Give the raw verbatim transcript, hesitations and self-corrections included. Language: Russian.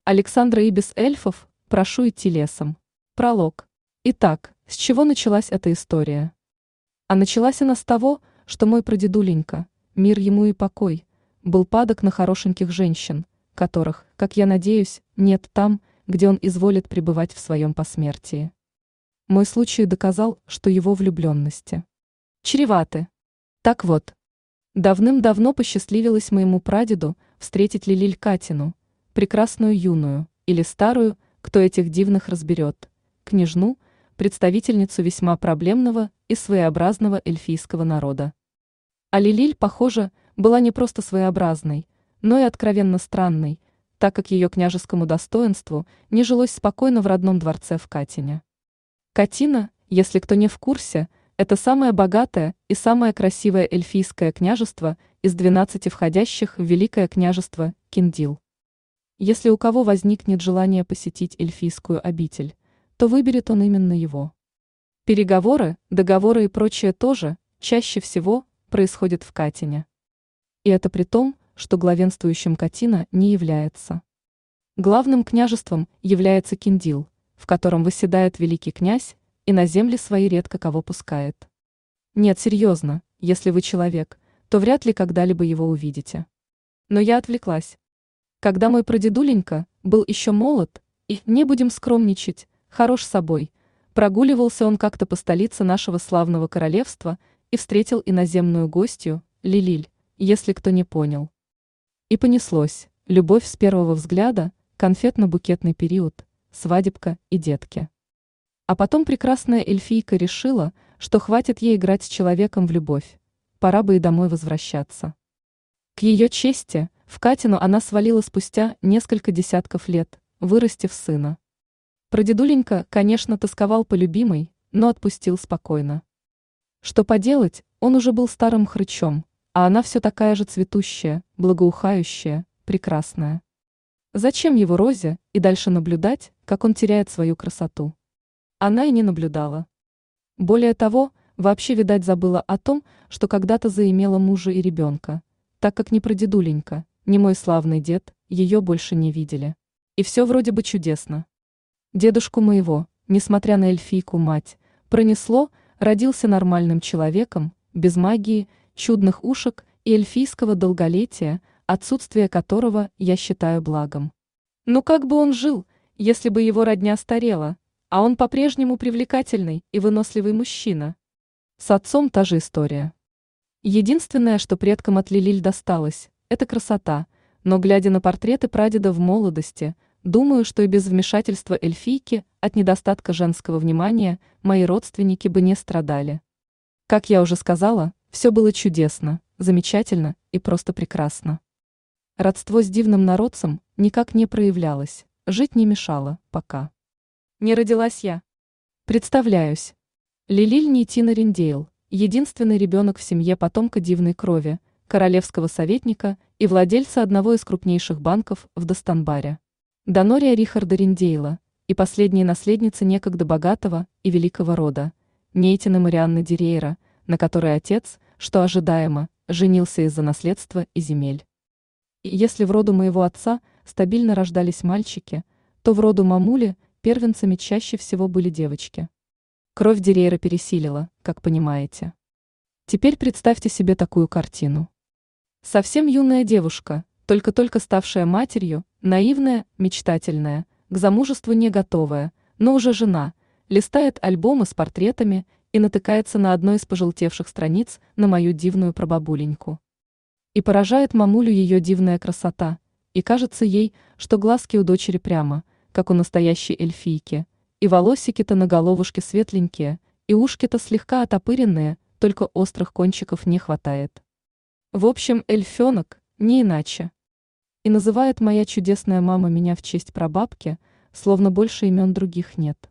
Александра и без эльфов, прошу идти лесом. Пролог. Итак, с чего началась эта история? А началась она с того, что мой прадедуленька, мир ему и покой, был падок на хорошеньких женщин, которых, как я надеюсь, нет там, где он изволит пребывать в своем посмертии. Мой случай доказал, что его влюбленности чреваты. Так вот, давным-давно посчастливилось моему прадеду встретить Лилиль Катину, прекрасную юную, или старую, кто этих дивных разберет, княжну, представительницу весьма проблемного и своеобразного эльфийского народа. А Лилиль, похоже, была не просто своеобразной, но и откровенно странной, так как ее княжескому достоинству не жилось спокойно в родном дворце в Катине. Катина, если кто не в курсе, это самое богатое и самое красивое эльфийское княжество из двенадцати входящих в Великое княжество Киндил. Если у кого возникнет желание посетить эльфийскую обитель, то выберет он именно его. Переговоры, договоры и прочее тоже, чаще всего, происходят в Катине. И это при том, что главенствующим Катина не является. Главным княжеством является Киндил, в котором восседает великий князь и на земли свои редко кого пускает. Нет, серьезно, если вы человек, то вряд ли когда-либо его увидите. Но я отвлеклась. Когда мой прадедуленька был еще молод и, не будем скромничать, хорош собой, прогуливался он как-то по столице нашего славного королевства и встретил иноземную гостью, Лилиль, если кто не понял. И понеслось, любовь с первого взгляда, конфетно-букетный период, свадебка и детки. А потом прекрасная эльфийка решила, что хватит ей играть с человеком в любовь, пора бы и домой возвращаться. К ее чести, в Катину она свалила спустя несколько десятков лет, вырастив сына. Прадедуленька, конечно, тосковал по любимой, но отпустил спокойно. Что поделать, он уже был старым хрычом, а она все такая же цветущая, благоухающая, прекрасная. Зачем его Розе и дальше наблюдать, как он теряет свою красоту? Она и не наблюдала. Более того, вообще, видать, забыла о том, что когда-то заимела мужа и ребенка, так как ни прадедуленька, ни мой славный дед ее больше не видели. И все вроде бы чудесно. Дедушку моего, несмотря на эльфийку мать, пронесло, родился нормальным человеком, без магии, чудных ушек и эльфийского долголетия, отсутствие которого я считаю благом. Ну как бы он жил, если бы его родня старела, а он по-прежнему привлекательный и выносливый мужчина? С отцом та же история. Единственное, что предкам от Лилиль досталось, это красота, но глядя на портреты прадеда в молодости, думаю, что и без вмешательства эльфийки от недостатка женского внимания мои родственники бы не страдали. Как я уже сказала, все было чудесно, замечательно и просто прекрасно. Родство с дивным народцем никак не проявлялось, жить не мешало, пока не родилась я. Представляюсь. Лилиль Нейтина Риндейл, единственный ребенок в семье потомка дивной крови, королевского советника и владельца одного из крупнейших банков в Достанбаре. Данория Рихарда Риндейла и последней наследницы некогда богатого и великого рода, Нейтина Марианны Дирейра, на которой отец, что ожидаемо, женился из-за наследства и земель. И если в роду моего отца стабильно рождались мальчики, то в роду мамули первенцами чаще всего были девочки. Кровь Дирейра пересилила, как понимаете. Теперь представьте себе такую картину. Совсем юная девушка, только-только ставшая матерью, наивная, мечтательная, к замужеству не готовая, но уже жена, листает альбомы с портретами и натыкается на одной из пожелтевших страниц на мою дивную прабабуленьку. И поражает мамулю ее дивная красота, и кажется ей, что глазки у дочери прямо, как у настоящей эльфийки, и волосики-то на головушке светленькие, и ушки-то слегка отопыренные, только острых кончиков не хватает. В общем, эльфенок, не иначе. И называет моя чудесная мама меня в честь прабабки, словно больше имен других нет.